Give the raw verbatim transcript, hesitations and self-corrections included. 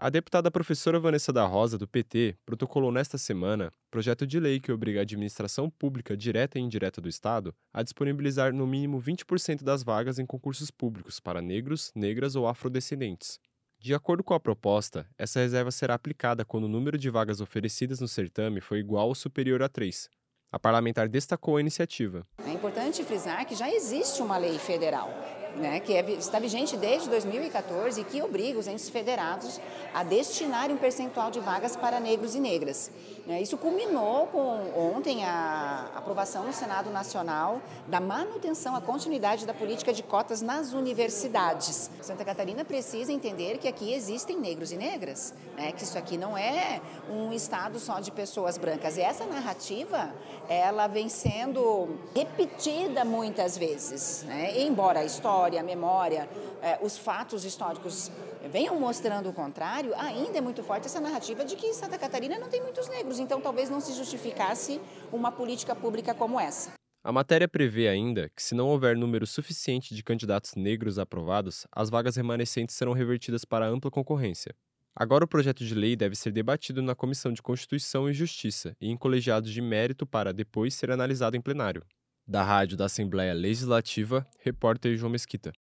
A deputada professora Vanessa da Rosa, do P T, protocolou nesta semana projeto de lei que obriga a administração pública direta e indireta do Estado a disponibilizar no mínimo vinte por cento das vagas em concursos públicos para negros, negras ou afrodescendentes. De acordo com a proposta, essa reserva será aplicada quando o número de vagas oferecidas no certame for igual ou superior a três. A parlamentar destacou a iniciativa. É importante frisar que já existe uma lei federal, né, que é, está vigente desde dois mil e quatorze e que obriga os entes federados a destinarem um percentual de vagas para negros e negras. Isso culminou com ontem a aprovação no Senado Nacional da manutenção, a continuidade da política de cotas nas universidades. Santa Catarina precisa entender que aqui existem negros e negras, né, que isso aqui não é um estado só de pessoas brancas. E essa narrativa, ela vem sendo repetida muitas vezes, né, embora a história, a memória, eh, os fatos históricos venham mostrando o contrário, ainda é muito forte essa narrativa de que Santa Catarina não tem muitos negros, então talvez não se justificasse uma política pública como essa. A matéria prevê ainda que, se não houver número suficiente de candidatos negros aprovados, as vagas remanescentes serão revertidas para ampla concorrência. Agora o projeto de lei deve ser debatido na Comissão de Constituição e Justiça e em colegiados de mérito para depois ser analisado em plenário. Da Rádio da Assembleia Legislativa, repórter João Mesquita.